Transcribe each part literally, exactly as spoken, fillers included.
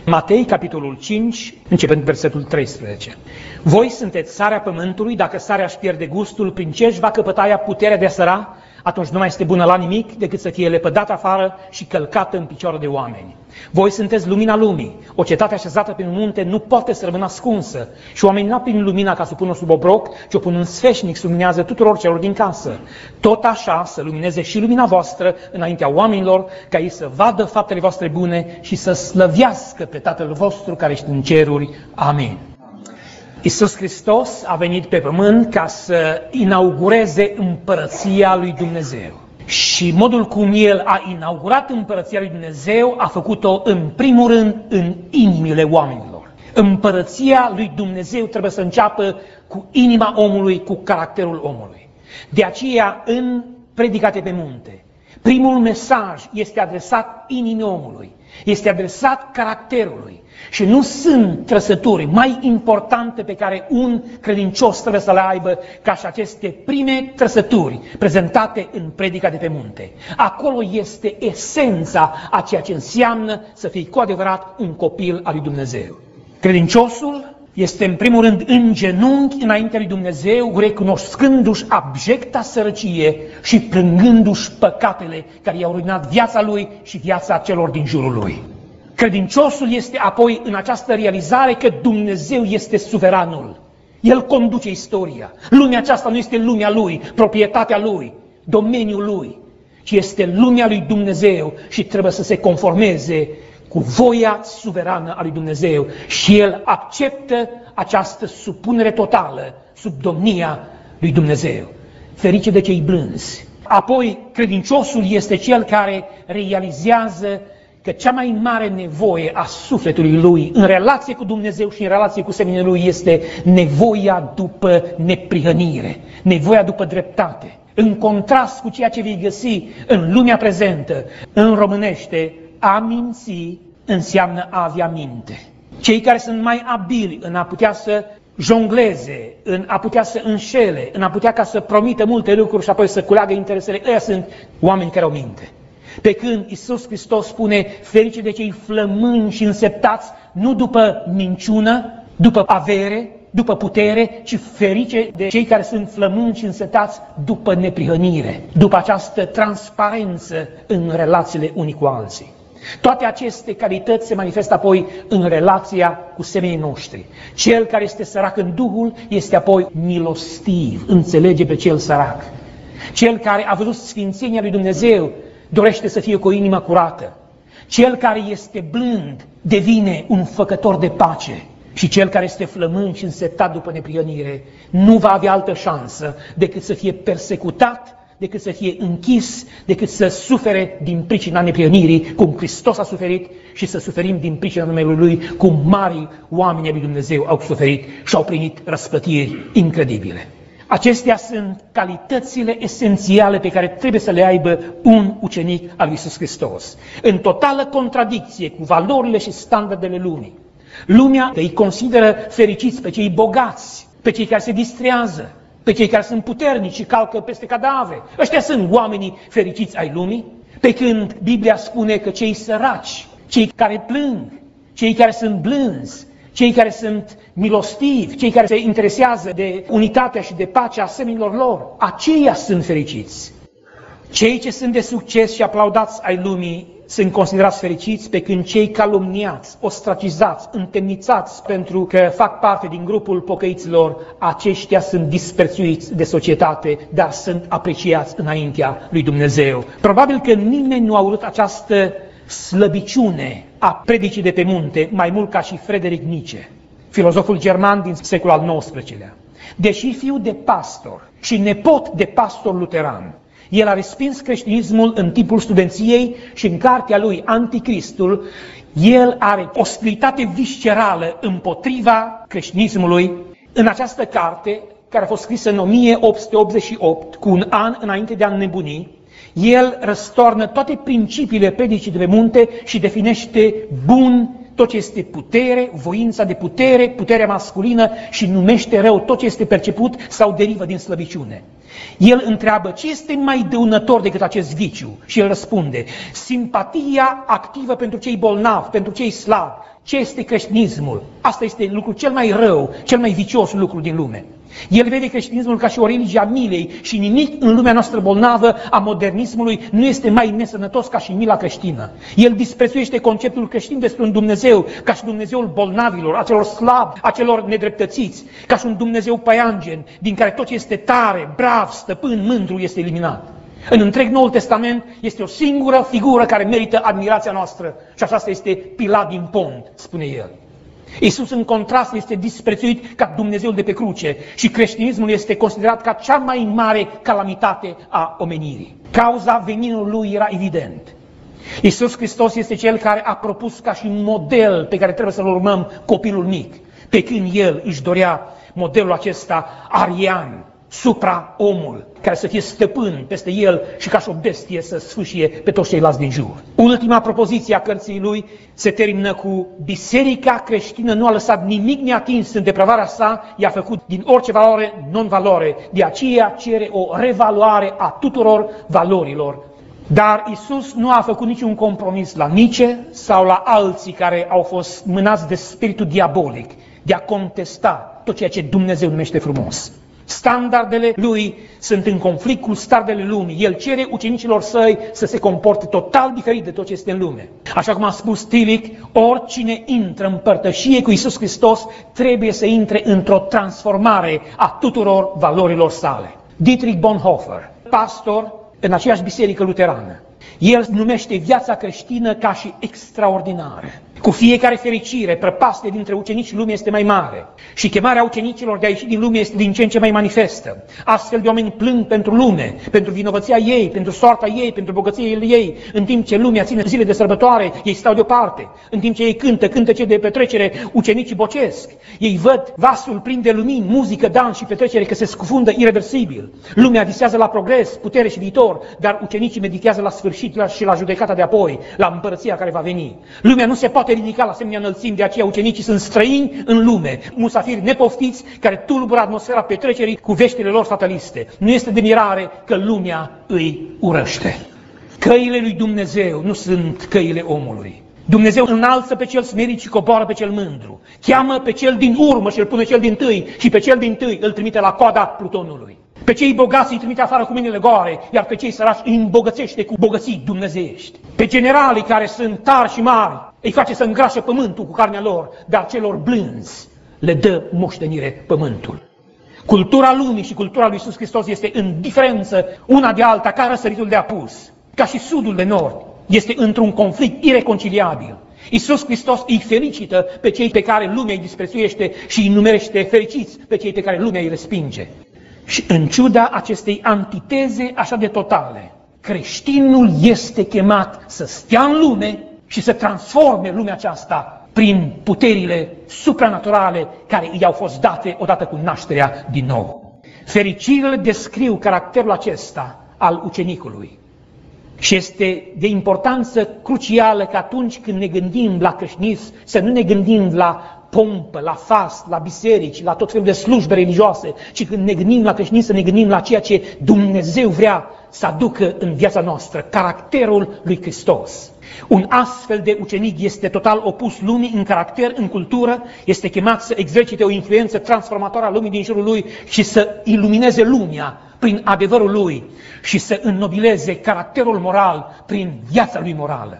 Matei, capitolul cinci, începând versetul treisprezece. Voi sunteți sarea pământului, dacă sarea își pierde gustul, prin ce își va căpăta ea puterea de a săra? Atunci nu mai este bună la nimic decât să fie lepădată afară și călcată în picioare de oameni. Voi sunteți lumina lumii. O cetate așezată pe un munte nu poate să rămână ascunsă. Și oamenii nu prin lumina ca să o pună sub obroc, ci o pun în sfeșnic, să luminează tuturor celor din casă. Tot așa să lumineze și lumina voastră înaintea oamenilor, ca ei să vadă faptele voastre bune și să slăvească pe Tatăl vostru care ești în ceruri. Amin. Iisus Hristos a venit pe pământ ca să inaugureze împărăția lui Dumnezeu. Și modul cum El a inaugurat împărăția lui Dumnezeu a făcut-o în primul rând în inimile oamenilor. Împărăția lui Dumnezeu trebuie să înceapă cu inima omului, cu caracterul omului. De aceea, în Predicate pe munte, primul mesaj este adresat inimii omului, este adresat caracterului. Și nu sunt trăsături mai importante pe care un credincios trebuie să le aibă ca și aceste prime trăsături prezentate în Predica de pe munte. Acolo este esența a ceea ce înseamnă să fii cu adevărat un copil al lui Dumnezeu. Credinciosul este în primul rând în genunchi înaintea lui Dumnezeu, recunoscându-și abjecta sărăcie și plângându-și păcatele care i-au ruinat viața lui și viața celor din jurul lui. Credinciosul este apoi în această realizare că Dumnezeu este suveranul. El conduce istoria. Lumea aceasta nu este lumea lui, proprietatea lui, domeniul lui, ci este lumea lui Dumnezeu și trebuie să se conformeze cu voia suverană a lui Dumnezeu. Și el acceptă această supunere totală sub domnia lui Dumnezeu. Ferice de cei blânzi. Apoi, credinciosul este cel care realizează că cea mai mare nevoie a sufletului lui în relație cu Dumnezeu și în relație cu seminele lui este nevoia după neprihănire, nevoia după dreptate. În contrast cu ceea ce vei găsi în lumea prezentă, în românește, a minți înseamnă a avea minte. Cei care sunt mai abili în a putea să jongleze, în a putea să înșele, în a putea ca să promită multe lucruri și apoi să culeagă interesele, ăia sunt oameni care au minte. Pe când Iisus Hristos spune, ferice de cei flămânzi și înseptați, nu după minciună, după avere, după putere, ci ferice de cei care sunt flămânzi și însetați după neprihănire, după această transparență în relațiile unii cu alții. Toate aceste calități se manifestă apoi în relația cu semenii noștri. Cel care este sărac în Duhul este apoi milostiv, înțelege pe cel sărac. Cel care a văzut sfințenia lui Dumnezeu dorește să fie cu o inimă curată. Cel care este blând devine un făcător de pace. Și cel care este flămând și însetat după neprihănire nu va avea altă șansă decât să fie persecutat, decât să fie închis, decât să sufere din pricina neprihănirii, cum Hristos a suferit, și să suferim din pricina numelui Lui, cum mari oameni ai lui Dumnezeu au suferit și au primit răsplătiri incredibile. Acestea sunt calitățile esențiale pe care trebuie să le aibă un ucenic al lui Iisus Hristos, în totală contradicție cu valorile și standardele lumii. Lumea îi consideră fericiți pe cei bogați, pe cei care se distrează, pe cei care sunt puternici și calcă peste cadavre. Ăștia sunt oamenii fericiți ai lumii, pe când Biblia spune că cei săraci, cei care plâng, cei care sunt blânzi, cei care sunt milostivi, cei care se interesează de unitatea și de pacea seminilor lor, aceia sunt fericiți. Cei ce sunt de succes și aplaudați ai lumii sunt considerați fericiți, pe când cei calumniați, ostracizați, întemnițați pentru că fac parte din grupul pocăiților, aceștia sunt disprețuiți de societate, dar sunt apreciați înaintea lui Dumnezeu. Probabil că nimeni nu a urât această slăbiciune a predicii de pe munte mai mult ca și Friedrich Nietzsche, filozoful german din secolul al nouăsprezecelea. Deși fiu de pastor și nepot de pastor luteran, el a respins creștinismul în timpul studenției și în cartea lui Anticristul, el are ostilitate viscerală împotriva creștinismului. În această carte, care a fost scrisă în o mie opt sute optzeci și opt, cu un an înainte de a înnebuni, el răstoarnă toate principiile predicii de pe munte și definește bun tot ce este putere, voința de putere, puterea masculină și numește rău tot ce este perceput sau derivă din slăbiciune. El întreabă ce este mai dăunător decât acest viciu și el răspunde: simpatia activă pentru cei bolnavi, pentru cei slabi. Ce este creștinismul? Asta este lucrul cel mai rău, cel mai vicios lucru din lume. El vede creștinismul ca și o religie a milei și nimic în lumea noastră bolnavă a modernismului nu este mai nesănătos ca și mila creștină. El disprețuiește conceptul creștin despre un Dumnezeu ca și Dumnezeul bolnavilor, a celor slabi, a celor nedreptățiți, ca și un Dumnezeu păianjen din care tot ce este tare, brav, stăpân, mândru este eliminat. În întreg Noul Testament este o singură figură care merită admirația noastră și aceasta este Pilat din Pont, spune el. Iisus, în contrast, este disprețuit ca Dumnezeul de pe cruce și creștinismul este considerat ca cea mai mare calamitate a omenirii. Cauza veninului lui era evident. Iisus Hristos este cel care a propus ca și model pe care trebuie să-l urmăm copilul mic, pe când el își dorea modelul acesta arian, supra-omul, care să fie stăpân peste el și ca și o bestie să sfâșie pe toți ceilalți din jur. Ultima propoziție a cărții lui se termină cu: biserica creștină nu a lăsat nimic neatins în depravarea sa, i-a făcut din orice valoare non-valoare, de aceea cere o revaluare a tuturor valorilor. Dar Iisus nu a făcut niciun compromis la Nice sau la alții care au fost mânați de spiritul diabolic de a contesta tot ceea ce Dumnezeu numește frumos. Standardele lui sunt în conflict cu standardele lumii. El cere ucenicilor săi să se comporte total diferit de tot ce este în lume. Așa cum a spus Tillich, oricine intră în părtășie cu Iisus Hristos trebuie să intre într-o transformare a tuturor valorilor sale. Dietrich Bonhoeffer, pastor în aceeași biserică luterană, el numește viața creștină ca și extraordinară. Cu fiecare fericire, prăpastie dintre ucenici lumea este mai mare și chemarea ucenicilor de a ieși din lume este din ce în ce mai manifestă. Astfel de oameni plâng pentru lume, pentru vinovăția ei, pentru soarta ei, pentru bogățiile ei, în timp ce lumea ține zile de sărbătoare, ei stau deoparte. În timp ce ei cântă, cântece de petrecere, ucenicii bocesc. Ei văd vasul plin de lumini, muzică, dans și petrecere că se scufundă irreversibil. Lumea visează la progres, putere și viitor, dar ucenicii meditează la sfârșit și la judecata de apoi, la împărăția care va veni. Lumea nu se poate ridica la asemenea înălțimi, de aceea ucenicii sunt străini în lume, musafiri nepoftiți care tulbură atmosfera petrecerii cu veștile lor fataliste. Nu este de mirare că lumea îi urăște. Căile lui Dumnezeu nu sunt căile omului. Dumnezeu înalță pe cel smerit și coboară pe cel mândru. Cheamă pe cel din urmă și îl pune cel dintâi și pe cel dintâi îl trimite la coada plutonului. Pe cei bogați îi trimite afară cu mâinile goale, iar pe cei săraci îi îmbogățește cu bogății dumnezeiești. Pe generalii care sunt tari și mari îi face să îngrașe pământul cu carnea lor, dar celor blânzi le dă moștenire pământul. Cultura lumii și cultura lui Iisus Hristos este în diferență una de alta ca răsăritul de apus, ca și sudul de nord. Este într-un conflict ireconciliabil. Iisus Hristos îi felicită pe cei pe care lumea îi disprețuiește și îi numerește fericiți pe cei pe care lumea îi respinge. Și în ciuda acestei antiteze așa de totale, creștinul este chemat să stea în lume și să transforme lumea aceasta prin puterile supranaturale care i-au fost date odată cu nașterea din nou. Fericirile descriu caracterul acesta al ucenicului. Și este de importanță crucială că atunci când ne gândim la creștinism, să nu ne gândim la pompă, la fast, la biserici, la tot felul de slujbe religioase, ci când ne gândim la creștinism, să ne gândim la ceea ce Dumnezeu vrea să aducă în viața noastră, caracterul lui Hristos. Un astfel de ucenic este total opus lumii în caracter, în cultură, este chemat să exercite o influență transformatoare a lumii din jurul lui și să ilumineze lumea prin adevărul lui și să înnobileze caracterul moral prin viața lui morală.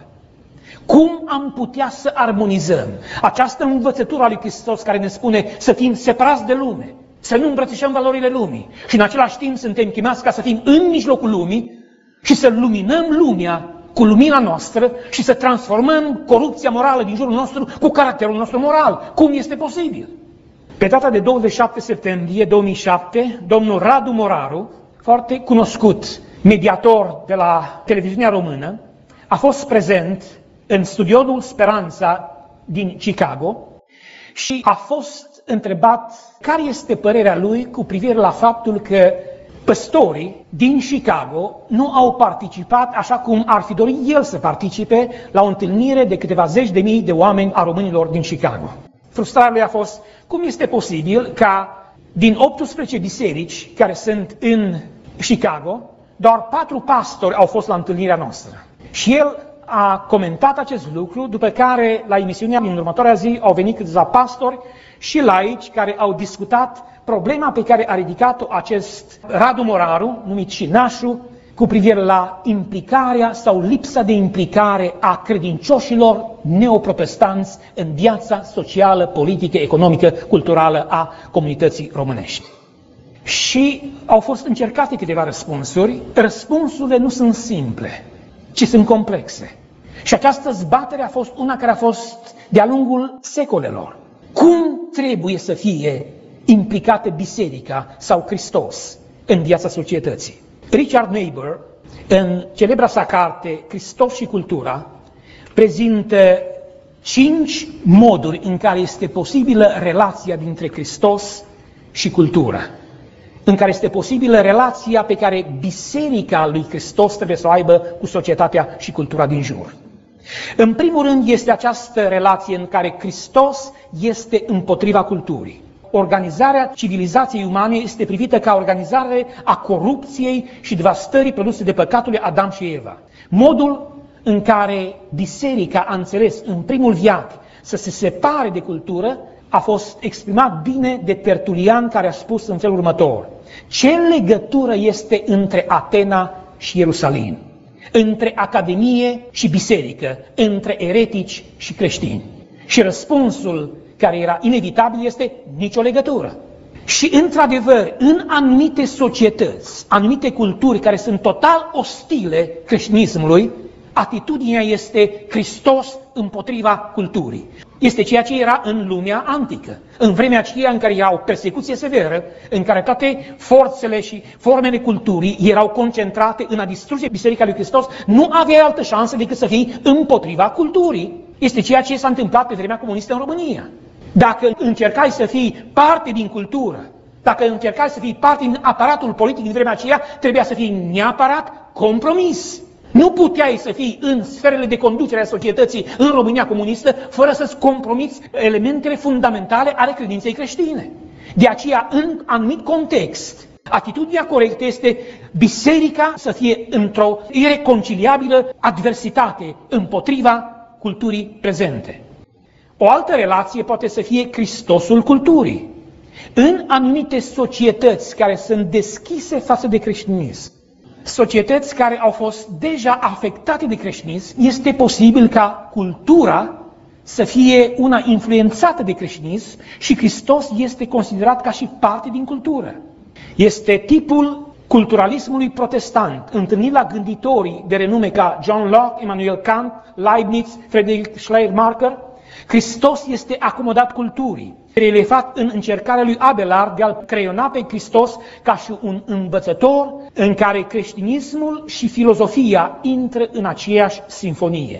Cum am putea să armonizăm această învățătură a lui Hristos care ne spune să fim separați de lume, să nu îmbrățișăm valorile lumii și în același timp suntem chemați ca să fim în mijlocul lumii și să luminăm lumea cu lumina noastră și să transformăm corupția morală din jurul nostru cu caracterul nostru moral? Cum este posibil? Pe data de douăzeci și șapte septembrie două mii șapte, domnul Radu Moraru, foarte cunoscut mediator de la televiziunea română, a fost prezent în studioul Speranța din Chicago și a fost întrebat care este părerea lui cu privire la faptul că Păstorii din Chicago nu au participat așa cum ar fi dorit el să participe la o întâlnire de câteva zeci de mii de oameni a românilor din Chicago. Frustrarea lui a fost cum este posibil ca din optsprezece biserici care sunt în Chicago, doar patru pastori au fost la întâlnirea noastră. Și el a comentat acest lucru, după care la emisiunea din următoarea zi au venit câțiva pastori și laici care au discutat problema pe care a ridicat-o acest Radu Moraru, numit și Nașu, cu privire la implicarea sau lipsa de implicare a credincioșilor neoprotestanți în viața socială, politică, economică, culturală a comunității românești. Și au fost încercate câteva răspunsuri. Răspunsurile nu sunt simple, ci sunt complexe. Și această zbatere a fost una care a fost de-a lungul secolelor. Cum trebuie să fie implicată biserica sau Hristos în viața societății? Richard Niebuhr, în celebra sa carte Hristos și cultura, prezintă cinci moduri în care este posibilă relația dintre Hristos și cultură, în care este posibilă relația pe care biserica lui Hristos trebuie să o aibă cu societatea și cultura din jur. În primul rând este această relație în care Hristos este împotriva culturii. Organizarea civilizației umane este privită ca organizare a corupției și devastării produse de păcatul lui Adam și Eva. Modul în care biserica a înțeles în primul veac să se separe de cultură a fost exprimat bine de Tertulian, care a spus în felul următor: ce legătură este între Atena și Ierusalim, între academie și biserică, între eretici și creștini? Și răspunsul care era inevitabil este nicio legătură. Și într-adevăr, în anumite societăți, anumite culturi care sunt total ostile creștinismului, atitudinea este Hristos împotriva culturii. Este ceea ce era în lumea antică, în vremea aceea în care era o persecuție severă, în care toate forțele și formele culturii erau concentrate în a distruge Biserica lui Hristos, nu avea altă șansă decât să fii împotriva culturii. Este ceea ce s-a întâmplat pe vremea comunistă în România. Dacă încercai să fii parte din cultură, dacă încercai să fii parte din aparatul politic din vremea aceea, trebuia să fii neapărat compromis. Nu puteai să fii în sferele de conducere a societății în România comunistă fără să-ți compromiți elementele fundamentale ale credinței creștine. De aceea, în anumit context, atitudinea corectă este biserica să fie într-o ireconciliabilă adversitate împotriva culturii prezente. O altă relație poate să fie Hristosul culturii. În anumite societăți care sunt deschise față de creștinism, societăți care au fost deja afectate de creștinism, este posibil ca cultura să fie una influențată de creștinism și Hristos este considerat ca și parte din cultură. Este tipul culturalismului protestant, întâlnit la gânditorii de renume ca John Locke, Immanuel Kant, Leibniz, Friedrich Schleiermacher. Hristos este acomodat culturii, relefat în încercarea lui Abelard de a-l creiona pe Hristos ca și un învățător în care creștinismul și filozofia intră în aceeași sinfonie.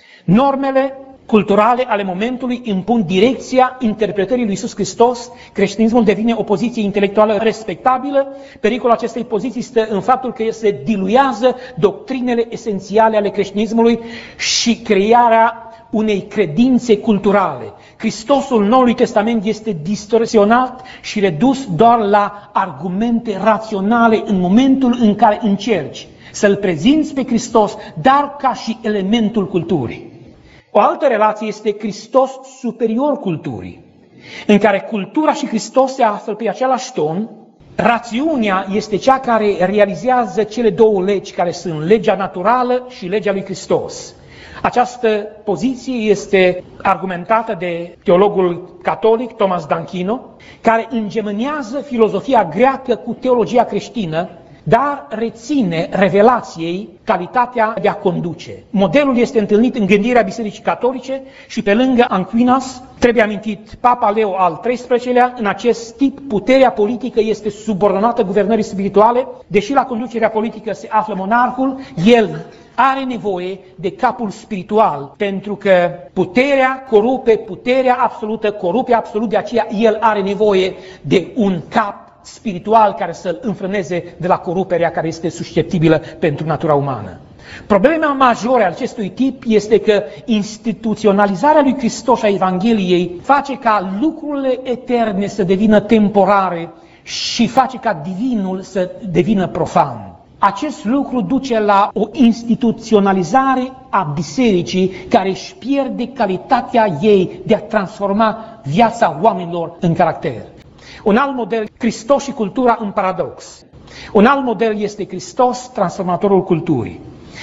Normele culturale ale momentului impun direcția interpretării lui Iisus Hristos, creștinismul devine o poziție intelectuală respectabilă, pericolul acestei poziții stă în faptul că se diluează doctrinele esențiale ale creștinismului și crearea unei credințe culturale. Hristosul Noului Testament este distorsionat și redus doar la argumente raționale în momentul în care încerci să-L prezinți pe Hristos, dar ca și elementul culturii. O altă relație este Hristos superior culturii, în care cultura și Hristos se află pe același ton. Rațiunea este cea care realizează cele două legi, care sunt legea naturală și legea lui Hristos. Această poziție este argumentată de teologul catolic Thomas d'Aquino, care îngemânează filozofia greacă cu teologia creștină, dar reține revelației calitatea de a conduce. Modelul este întâlnit în gândirea Bisericii Catolice și pe lângă Aquinas trebuie amintit Papa Leo al treisprezecelea-lea. În acest tip, puterea politică este subordonată guvernării spirituale. Deși la conducerea politică se află monarhul, el are nevoie de capul spiritual, pentru că puterea corupe, puterea absolută corupe absolut, de aceea el are nevoie de un cap spiritual care să-l înfrâneze de la coruperea care este susceptibilă pentru natura umană. Problema majoră a acestui tip este că instituționalizarea lui Hristos și a Evangheliei face ca lucrurile eterne să devină temporare și face ca divinul să devină profan. Acest lucru duce la o instituționalizare a bisericii care își pierde calitatea ei de a transforma viața oamenilor în caracter. Un alt model, Hristos și cultura în paradox. Un alt model este Hristos, transformatorul culturii.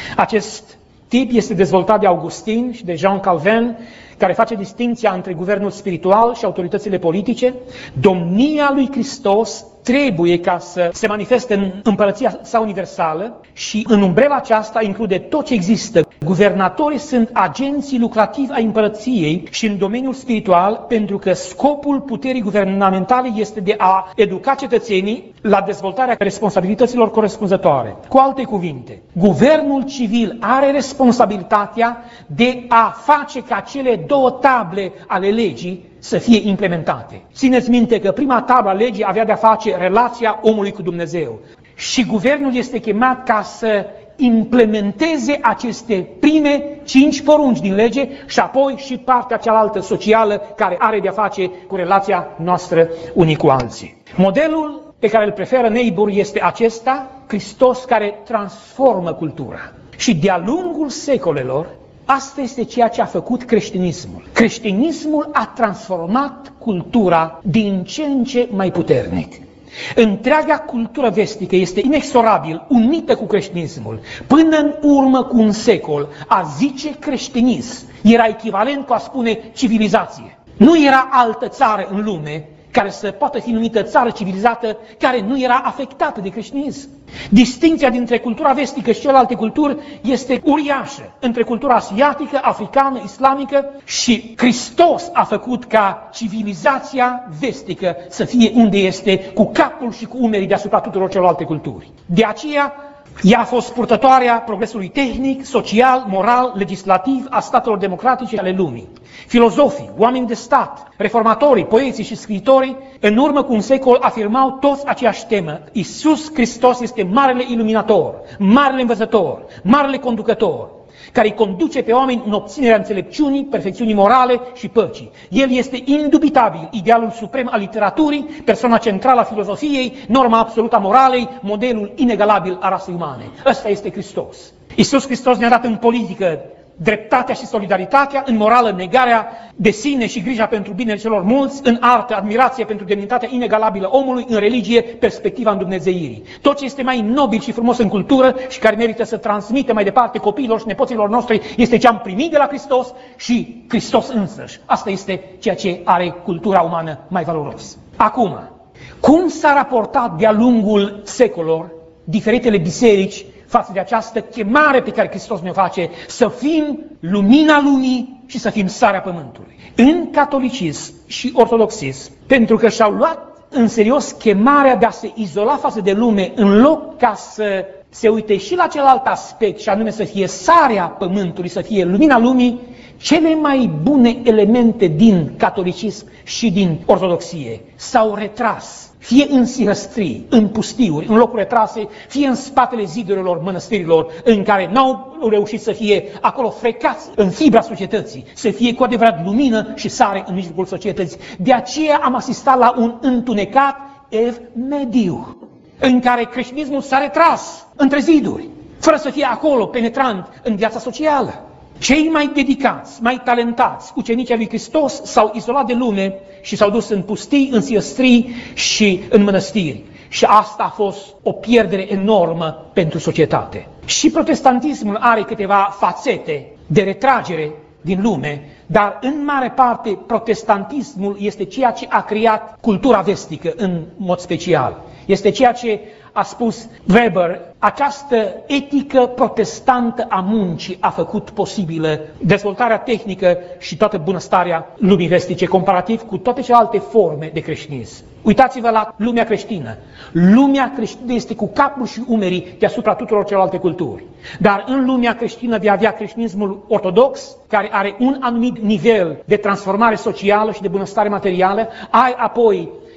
Acest tip este dezvoltat de Augustin și de Jean Calvin, care face distinția între guvernul spiritual și autoritățile politice. Domnia lui Hristos trebuie ca să se manifeste în împărăția sa universală și în umbrela aceasta include tot ce există. Guvernatorii sunt agenții lucrativi ai împărăției și în domeniul spiritual, pentru că scopul puterii guvernamentale este de a educa cetățenii la dezvoltarea responsabilităților corespunzătoare. Cu alte cuvinte, guvernul civil are responsabilitatea de a face ca cele două table ale legii să fie implementate. Țineți minte că prima tablă a legii avea de-a face relația omului cu Dumnezeu. Și guvernul este chemat ca să implementeze aceste prime cinci porunci din lege și apoi și partea cealaltă socială care are de-a face cu relația noastră unii cu alții. Modelul pe care îl preferă Niebuhr este acesta, Hristos care transformă cultura. Și de-a lungul secolelor, asta este ceea ce a făcut creștinismul. Creștinismul a transformat cultura din ce în ce mai puternic. Întreaga cultură vestică este inexorabil unită cu creștinismul. Până în urmă cu un secol, a zice creștinism era echivalent cu a spune civilizație. Nu era altă țară în lume care să poată fi numită țară civilizată, care nu era afectată de creștinism. Distinția dintre cultura vestică și celelalte culturi este uriașă. Între cultura asiatică, africană, islamică și Hristos a făcut ca civilizația vestică să fie unde este, cu capul și cu umerii deasupra tuturor celelalte culturi. De aceea, ea a fost purtătoarea progresului tehnic, social, moral, legislativ a statelor democratice ale lumii. Filozofii, oameni de stat, reformatorii, poeții și scriitorii, în urmă cu un secol afirmau toți aceeași temă. Iisus Hristos este marele iluminator, marele învățător, marele conducător, care îi conduce pe oameni în obținerea înțelepciunii, perfecțiunii morale și păcii. El este indubitabil idealul suprem al literaturii, persoana centrală a filozofiei, norma absolută a moralei, modelul inegalabil a rasei umane. Ăsta este Hristos. Iisus Hristos ne-a dat în politică dreptatea și solidaritatea, în morală negarea de sine și grija pentru binele celor mulți, în artă admirație pentru demnitatea inegalabilă omului, în religie perspectiva îndumnezeirii. Tot ce este mai nobil și frumos în cultură și care merită să transmite mai departe copiilor și nepoților noștri este ce am primit de la Hristos și Hristos însăși. Asta este ceea ce are cultura umană mai valoros. Acum, cum s-a raportat de-a lungul secolor diferitele biserici față de această chemare pe care Hristos ne-o face, să fim lumina lumii și să fim sarea pământului? În catolicism și ortodoxism, pentru că și-au luat în serios chemarea de a se izola față de lume, în loc ca să se uite și la celălalt aspect, și anume să fie sarea pământului, să fie lumina lumii, cele mai bune elemente din catolicism și din ortodoxie s-au retras, fie în sihăstrii, în pustiuri, în locuri retrase, fie în spatele zidurilor mănăstirilor, în care n-au reușit să fie acolo frecați în fibra societății, să fie cu adevărat lumină și sare în mijlocul societății. De aceea am asistat la un întunecat ev mediu, în care creștinismul s-a retras între ziduri, fără să fie acolo penetrant în viața socială. Cei mai dedicați, mai talentați ucenicii lui Hristos s-au izolat de lume și s-au dus în pustii, în siăstrii și în mănăstiri. Și asta a fost o pierdere enormă pentru societate. Și protestantismul are câteva fațete de retragere din lume, dar în mare parte protestantismul este ceea ce a creat cultura vestică în mod special. Este ceea ce a spus Weber, această etică protestantă a muncii a făcut posibilă dezvoltarea tehnică și toată bunăstarea lumii vestice, comparativ cu toate celelalte forme de creștinism. Uitați-vă la lumea creștină. Lumea creștină este cu capul și umerii deasupra tuturor celelalte culturi. Dar în lumea creștină vei avea creștinismul ortodox, care are un anumit nivel de transformare socială și de bunăstare materială, ai apoi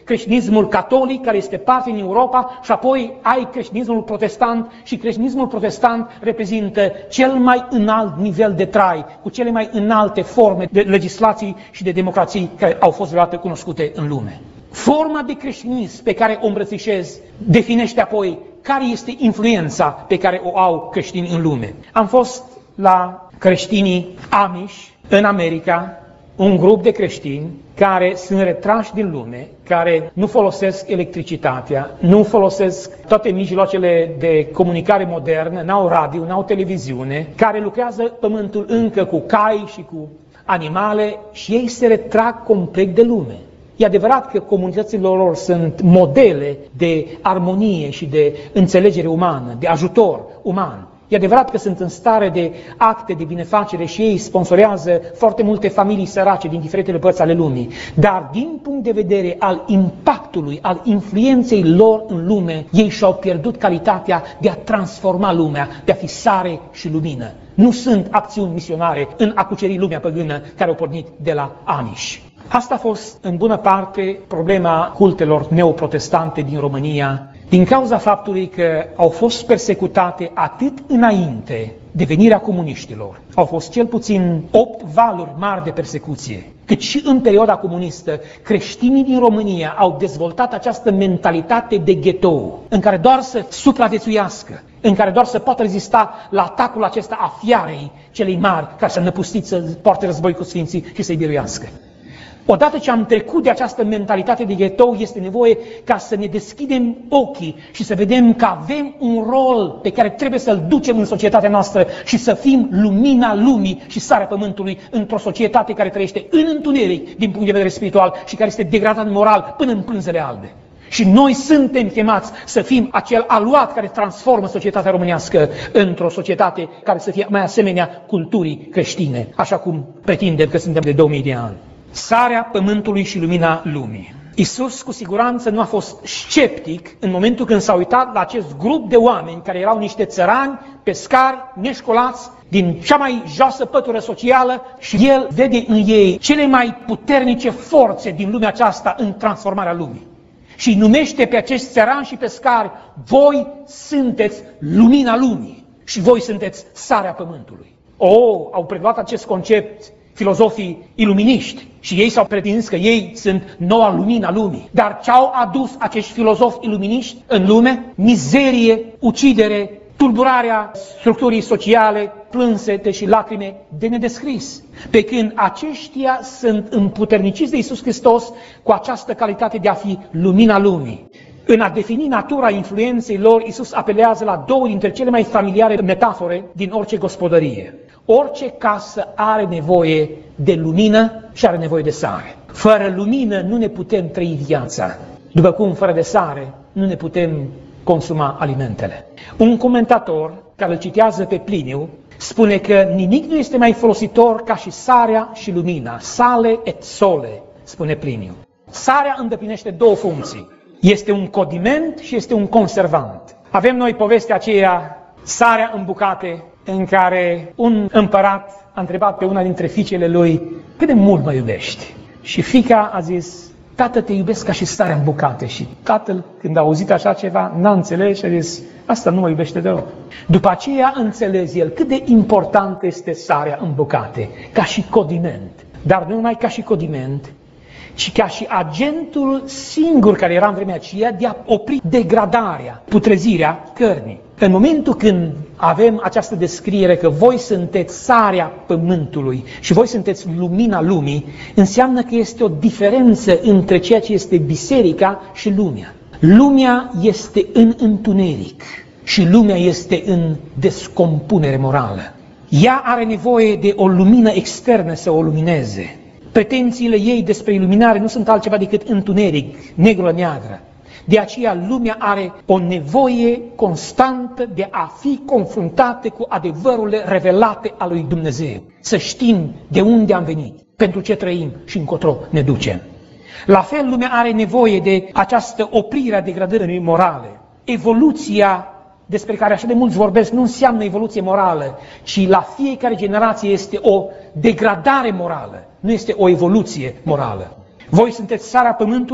creștinismul catolic, care este parte din Europa, și apoi ai creștinismul protestant, și creștinismul protestant reprezintă cel mai înalt nivel de trai, cu cele mai înalte forme de legislații și de democrații care au fost vreodată cunoscute în lume. Forma de creștinism pe care o îmbrățișez definește apoi care este influența pe care o au creștinii în lume. Am fost la creștinii Amish în America, un grup de creștini care sunt retrași din lume, care nu folosesc electricitatea, nu folosesc toate mijloacele de comunicare modernă, n-au radio, n-au televiziune, care lucrează pământul încă cu cai și cu animale și ei se retrag complet de lume. E adevărat că comunitățile lor sunt modele de armonie și de înțelegere umană, de ajutor uman. E adevărat că sunt în stare de acte de binefacere și ei sponsorează foarte multe familii sărace din diferitele părți ale lumii. Dar din punct de vedere al impactului, al influenței lor în lume, ei și-au pierdut calitatea de a transforma lumea, de a fi sare și lumină. Nu sunt acțiuni misionare în a cuceri lumea păgână care au pornit de la Amish. Asta a fost în bună parte problema cultelor neoprotestante din România, din cauza faptului că au fost persecutate atât înainte de venirea comuniștilor, au fost cel puțin opt valuri mari de persecuție, cât și în perioada comunistă, creștinii din România au dezvoltat această mentalitate de ghetou, în care doar să supraviețuiască, în care doar să poată rezista la atacul acesta a fiarei celei mari, care să năpustit să poarte război cu sfinții și să-i biruiască. Odată ce am trecut de această mentalitate de ghetou, este nevoie ca să ne deschidem ochii și să vedem că avem un rol pe care trebuie să-l ducem în societatea noastră și să fim lumina lumii și sarea pământului într-o societate care trăiește în întuneric din punct de vedere spiritual și care este degradat moral până în pânzele albe. Și noi suntem chemați să fim acel aluat care transformă societatea românească într-o societate care să fie mai asemenea culturii creștine, așa cum pretindem că suntem de două mii de ani. Sarea pământului și lumina lumii. Iisus cu siguranță nu a fost sceptic în momentul când s-a uitat la acest grup de oameni care erau niște țărani, pescari, neșcolați, din cea mai joasă pătură socială și El vede în ei cele mai puternice forțe din lumea aceasta în transformarea lumii. Și îi numește pe acești țărani și pescari: voi sunteți lumina lumii și voi sunteți sarea pământului. Oh, au preluat acest concept filozofii iluminiști și ei s-au pretins că ei sunt noua lumina lumii. Dar ce-au adus acești filozofi iluminiști în lume? Mizerie, ucidere, tulburarea structurii sociale, plânsete și lacrime de nedescris. Pe când aceștia sunt împuterniciți de Iisus Hristos cu această calitate de a fi lumina lumii. În a defini natura influenței lor, Iisus apelează la două dintre cele mai familiare metafore din orice gospodărie. Orice casă are nevoie de lumină și are nevoie de sare. Fără lumină nu ne putem trăi viața, după cum fără de sare nu ne putem consuma alimentele. Un comentator care îl citează pe Pliniu spune că nimic nu este mai folositor ca și sarea și lumina. Sale et sole, spune Pliniu. Sarea îndeplinește două funcții. Este un condiment și este un conservant. Avem noi povestea aceea, sarea în bucate, în care un împărat a întrebat pe una dintre fiicele lui: cât de mult mă iubești? Și fiica a zis: tată, te iubesc ca și sarea în bucate. Și tatăl, când a auzit așa ceva, n-a înțeles și a zis: asta nu mă iubește deloc. După aceea înțeles el cât de important este sarea în bucate, ca și condiment. Dar nu numai ca și condiment, ci ca și agentul singur care era în vremea aceea de a opri degradarea, putrezirea cărnii. În momentul când avem această descriere că voi sunteți sarea pământului și voi sunteți lumina lumii, înseamnă că este o diferență între ceea ce este biserica și lumea. Lumea este în întuneric și lumea este în descompunere morală. Ea are nevoie de o lumină externă să o lumineze. Pretențiile ei despre iluminare nu sunt altceva decât întuneric, negru la neagră. De aceea lumea are o nevoie constantă de a fi confruntată cu adevărurile revelate a lui Dumnezeu. Să știm de unde am venit, pentru ce trăim și încotro ne ducem. La fel, lumea are nevoie de această oprire a degradării morale. Evoluția despre care așa de mulți vorbesc nu înseamnă evoluție morală, ci la fiecare generație este o degradare morală, nu este o evoluție morală. Voi sunteți sarea pământului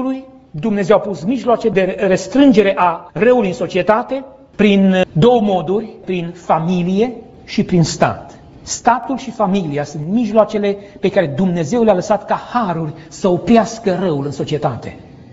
Dumnezeu a pus mijloace de restrângere a răului în societate prin două moduri, prin familie și prin stat. Statul și familia sunt mijloacele pe care Dumnezeu le-a lăsat ca haruri să oprească răul în societate.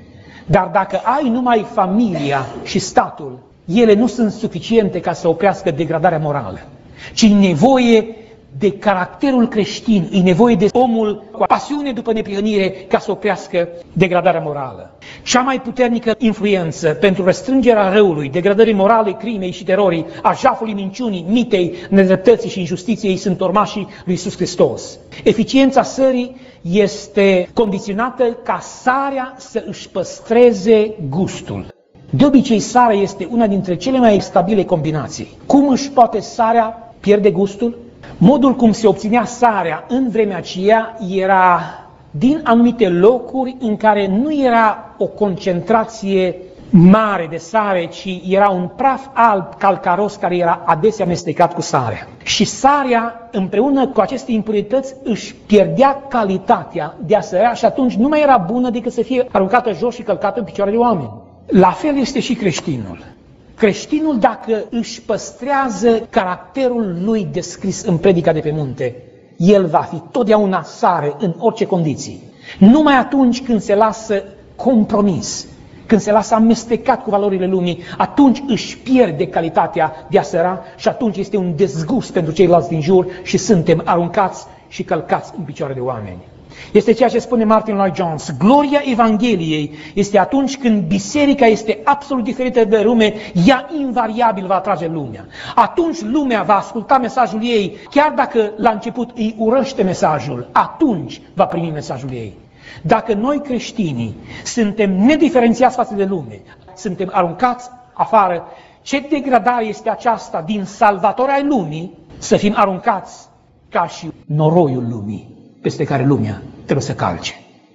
Dar dacă ai numai familia și statul, ele nu sunt suficiente ca să oprească degradarea morală, ci e nevoie de caracterul creștin, e nevoie de omul cu pasiune după neprihănire ca să oprească degradarea morală. Cea mai puternică influență pentru restrângerea răului, degradării morale, crimei și terorii, a jafului, minciunii, mitei, nedreptății și injustiției sunt urmașii lui Iisus Hristos. Eficiența sării este condiționată ca sarea să își păstreze gustul. De obicei, sarea este una dintre cele mai stabile combinații. Cum își poate sarea pierde gustul? Modul cum se obținea sarea în vremea aceea era din anumite locuri în care nu era o concentrație mare de sare, ci era un praf alb calcaros care era adesea amestecat cu sarea. Și sarea, împreună cu aceste impurități, își pierdea calitatea de a sărea și atunci nu mai era bună decât să fie aruncată jos și călcată în picioare de oameni. La fel este și creștinul. Creștinul, dacă își păstrează caracterul lui descris în Predica de pe munte, el va fi totdeauna sare în orice condiții. Numai atunci când se lasă compromis, când se lasă amestecat cu valorile lumii, atunci își pierde calitatea de a săra și atunci este un dezgust pentru ceilalți din jur și suntem aruncați și călcați în picioare de oameni. Este ceea ce spune Martin Lloyd-Jones. Gloria Evangheliei este atunci când biserica este absolut diferită de lume, ea invariabil va atrage lumea. Atunci lumea va asculta mesajul ei, chiar dacă la început îi urăște mesajul, atunci va primi mesajul ei. Dacă noi creștinii suntem nediferențiați față de lume, suntem aruncați afară, ce degradare este aceasta din salvatori ai lumii să fim aruncați ca și noroiul lumii peste care lumea trebuie să calce.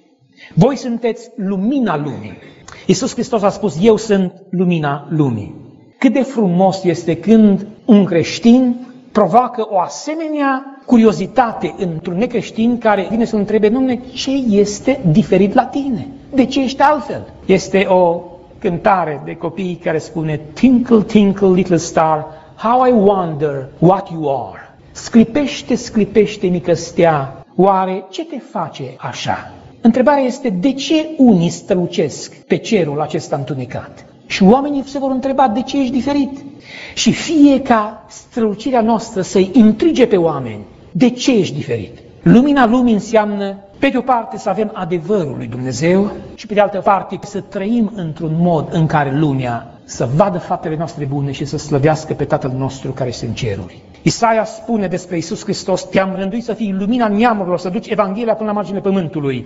Voi sunteți lumina lumii. Iisus Hristos a spus, eu sunt lumina lumii. Cât de frumos este când un creștin provoacă o asemenea curiozitate într-un necreștin care vine să întrebe, Dom'le, ce este diferit la tine? De ce ești altfel? Este o cântare de copii care spune, Tinkle, tinkle, little star, how I wonder what you are. Sclipește, sclipește, mică stea, oare ce te face așa? Întrebarea este, de ce unii strălucesc pe cerul acesta întunecat? Și oamenii se vor întreba, de ce ești diferit? Și fie ca strălucirea noastră să-i intrige pe oameni, de ce ești diferit? Lumina lumii înseamnă, pe de o parte, să avem adevărul lui Dumnezeu și pe de altă parte să trăim într-un mod în care lumea să vadă faptele noastre bune și să slăvească pe Tatăl nostru care este în ceruri. Isaia spune despre Iisus Hristos, te-am rânduit să fii lumina neamurilor, să duci Evanghelia până la marginile pământului.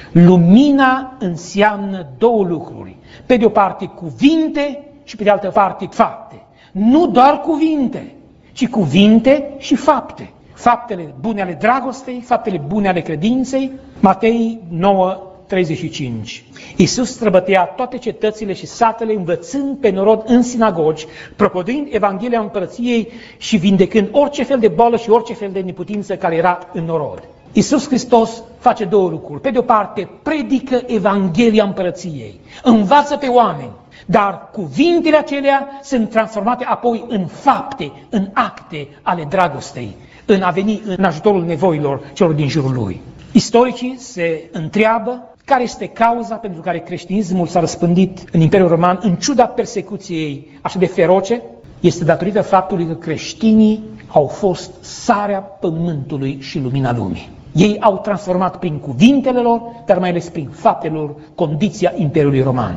Lumina înseamnă două lucruri. Pe de o parte cuvinte și pe de altă parte fapte. Nu doar cuvinte, ci cuvinte și fapte. Faptele bune ale dragostei, faptele bune ale credinței. Matei nouă, treizeci și cinci. Iisus străbătea toate cetățile și satele, învățând pe norod în sinagogi, propăduind Evanghelia Împărăției și vindecând orice fel de boală și orice fel de neputință care era în norod. Iisus Hristos face două lucruri. Pe de o parte, predică Evanghelia Împărăției, învață pe oameni, dar cuvintele acelea sunt transformate apoi în fapte, în acte ale dragostei, în a veni în ajutorul nevoilor celor din jurul lui. Istoricii se întreabă care este cauza pentru care creștinismul s-a răspândit în Imperiul Roman, în ciuda persecuției așa de feroce, este datorită faptului că creștinii au fost sarea pământului și lumina lumii. Ei au transformat prin cuvintele lor, dar mai ales prin faptele lor, condiția Imperiului Roman.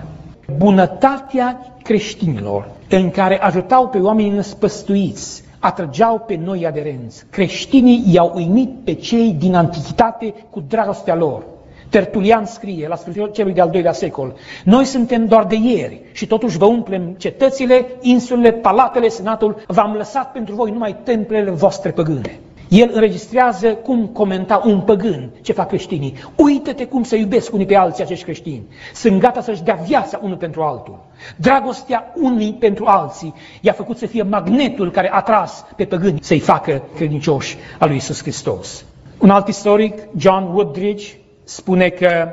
Bunătatea creștinilor, în care ajutau pe oamenii năspăstuiți, atrăgeau pe noi aderenți. Creștinii i-au uimit pe cei din antichitate cu dragostea lor. Tertulian scrie la sfârșitul celui de-al doilea secol, noi suntem doar de ieri și totuși vă umplem cetățile, insulele, palatele, senatul, v-am lăsat pentru voi numai templele voastre păgâne. El înregistrează cum comenta un păgân ce fac creștinii. Uită-te cum se iubesc unii pe alții acești creștini. Sunt gata să-și dea viața unul pentru altul. Dragostea unii pentru alții i-a făcut să fie magnetul care a tras pe păgâni să-i facă credincioși al lui Iisus Hristos. Un alt istoric, John Woodridge, spune că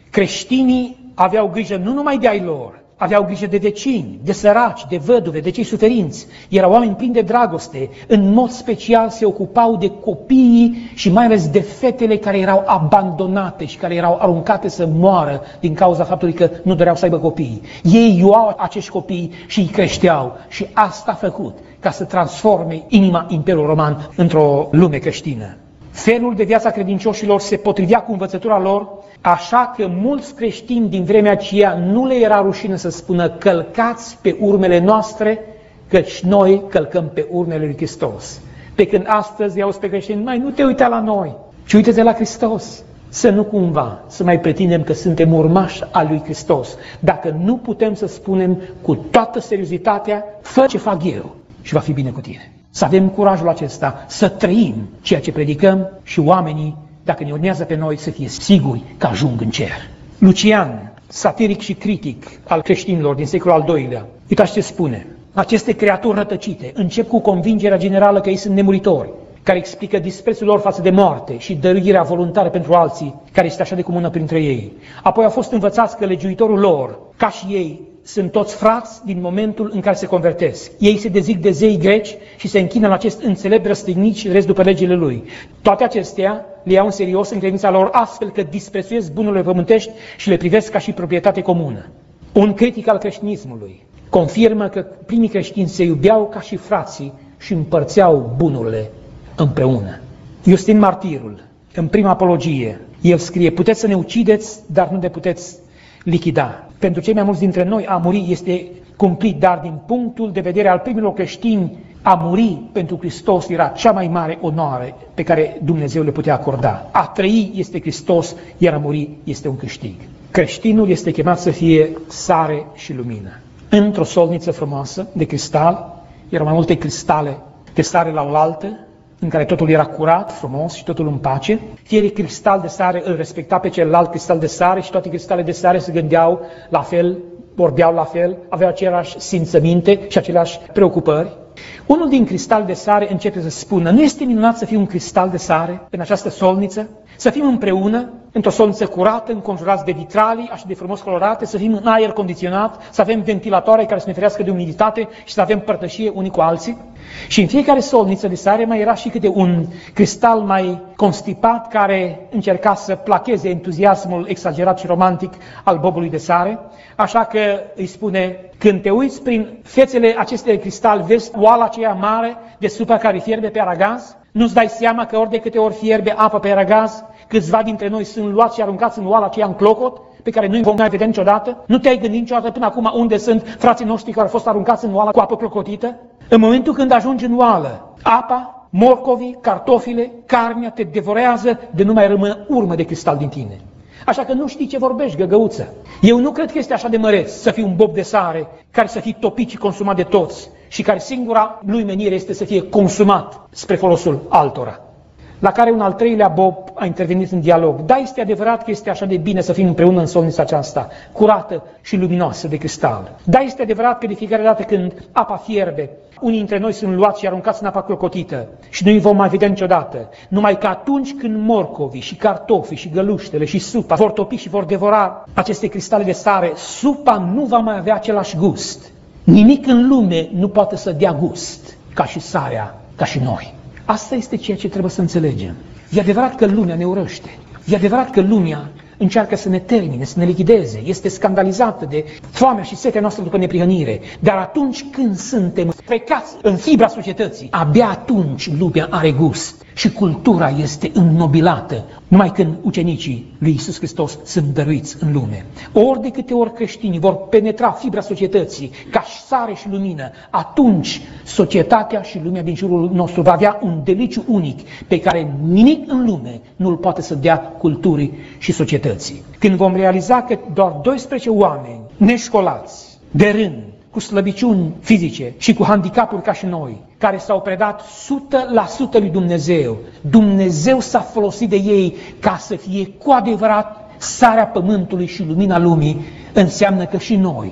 Creștinii aveau grijă nu numai de ai lor, aveau grijă de vecini, de săraci, de văduve, de cei suferinți. Erau oameni plini de dragoste. În mod special se ocupau de copiii și mai ales de fetele care erau abandonate și care erau aruncate să moară din cauza faptului că nu doreau să aibă copii. Ei iuau acești copii și îi creșteau. Și asta a făcut ca să transforme inima Imperiului Roman într-o lume creștină. Felul de viața credincioșilor se potrivea cu învățătura lor, așa că mulți creștini din vremea aceea nu le era rușine să spună: călcați pe urmele noastre, căci noi călcăm pe urmele lui Hristos. Pe când astăzi iau pe creștini: mai nu te uita la noi, ci uite-te la Hristos. Să nu cumva să mai pretindem că suntem urmași al lui Hristos, dacă nu putem să spunem cu toată seriozitatea: fă ce fac eu și va fi bine cu tine. Să avem curajul acesta, să trăim ceea ce predicăm și oamenii, dacă ne urmează pe noi, să fie siguri că ajung în cer. Lucian, satiric și critic al creștinilor din secolul al doilea, uitați ce spune: aceste creaturi rătăcite încep cu convingerea generală că ei sunt nemuritori, care explică disprețul lor față de moarte și dăruirea voluntară pentru alții, care este așa de comună printre ei. Apoi au fost învățați că legiuitorul lor, ca și ei, sunt toți frați din momentul în care se convertesc. Ei se dezic de zei greci și se închină la acest înțelept răstignit și rest după legile lui. Toate acestea le iau în serios în credința lor, astfel că disprețuiesc bunurile pământești și le privesc ca și proprietate comună. Un critic al creștinismului confirmă că primii creștini se iubeau ca și frații și împărțeau bunurile împreună. Iustin Martirul, în prima apologie, el scrie: puteți să ne ucideți, dar nu ne puteți lichida. Pentru cei mai mulți dintre noi, a muri este cumplit, dar din punctul de vedere al primilor creștini, a muri pentru Hristos era cea mai mare onoare pe care Dumnezeu le putea acorda. A trăi este Hristos, iar a muri este un câștig. Creștinul este chemat să fie sare și lumină. Într-o solniță frumoasă de cristal, erau mai multe cristale de sare la oaltă, în care totul era curat, frumos și totul în pace. Fiecare cristal de sare îl respecta pe celălalt cristal de sare și toate cristalele de sare se gândeau la fel, vorbeau la fel, aveau aceleași simțăminte și aceleași preocupări. Unul din cristal de sare începe să spună: nu este minunat să fii un cristal de sare în această solniță? Să fim împreună, într-o solniță curată, înconjurați de vitralii, așa de frumos colorate, să fim în aer condiționat, să avem ventilatoare care să ne ferească de umiditate și să avem părtășie unii cu alții. Și în fiecare solniță de sare mai era și câte un cristal mai constipat care încerca să placheze entuziasmul exagerat și romantic al bobului de sare. Așa că îi spune: când te uiți prin fețele acestei cristal, vezi oala aceea mare de supă care fierbe pe aragaz? Nu-ți dai seama că ori de câte ori fierbe apă pe aragaz, câțiva dintre noi sunt luați și aruncați în oala aceea în clocot, pe care nu vom mai vedea niciodată? Nu te-ai gândit niciodată până acum unde sunt frații noștri care au fost aruncați în oala cu apă clocotită? În momentul când ajungi în oală, apa, morcovii, cartofile, carnea te devorează de nu mai rămâne urmă de cristal din tine. Așa că nu știi ce vorbești, găgăuță. Eu nu cred că este așa de măreț să fii un bob de sare care să fie topit și consumat de toți și care singura lui menire este să fie consumat spre folosul altora. La care un al treilea bob a intervenit în dialog: da, este adevărat că este așa de bine să fim împreună în solnița aceasta, curată și luminoasă de cristal. Da, este adevărat că de fiecare dată când apa fierbe, unii dintre noi sunt luați și aruncați în apa clocotită și nu îi vom mai vedea niciodată. Numai că atunci când morcovii și cartofii și găluștele și supa vor topi și vor devora aceste cristale de sare, supa nu va mai avea același gust. Nimic în lume nu poate să dea gust ca și sarea, ca și noi. Asta este ceea ce trebuie să înțelegem. E adevărat că lumea ne urăște. E adevărat că lumea încearcă să ne termine, să ne lichideze. Este scandalizată de foamea și setea noastră după neprihănire. Dar atunci când suntem frecați în fibra societății, abia atunci lumea are gust și cultura este înnobilată. Numai când ucenicii lui Iisus Hristos sunt dăruiți în lume. Ori de câte ori creștinii vor penetra fibra societății ca sare și lumină, atunci societatea și lumea din jurul nostru va avea un deliciu unic pe care nimic în lume nu îl poate să dea culturii și societății. Când vom realiza că doar doisprezece oameni neșcolați, de rând, cu slăbiciuni fizice și cu handicapuri ca și noi, care s-au predat o sută la sută lui Dumnezeu, Dumnezeu s-a folosit de ei ca să fie cu adevărat sarea pământului și lumina lumii, înseamnă că și noi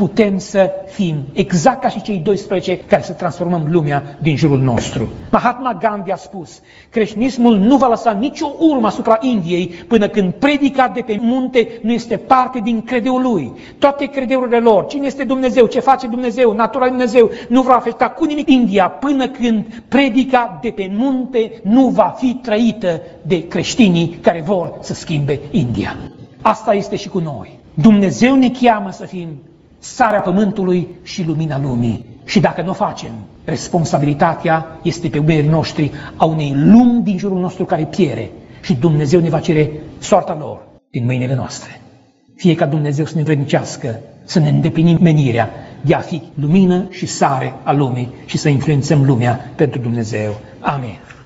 putem să fim exact ca și cei doisprezece care să transformăm lumea din jurul nostru. Mahatma Gandhi a spus, creștinismul nu va lăsa nicio urmă asupra Indiei până când predica de pe munte nu este parte din credeul lui. Toate credeurile lor, cine este Dumnezeu, ce face Dumnezeu, natura lui Dumnezeu, nu va afecta cu nimic India până când predica de pe munte nu va fi trăită de creștinii care vor să schimbe India. Asta este și cu noi. Dumnezeu ne cheamă să fim sarea pământului și lumina lumii. Și dacă nu o facem, responsabilitatea este pe umerii noștri a unei lumi din jurul nostru care piere și Dumnezeu ne va cere soarta lor din mâinile noastre. Fie ca Dumnezeu să ne învrednicească, să ne îndeplinim menirea de a fi lumină și sare a lumii și să influențăm lumea pentru Dumnezeu. Amin.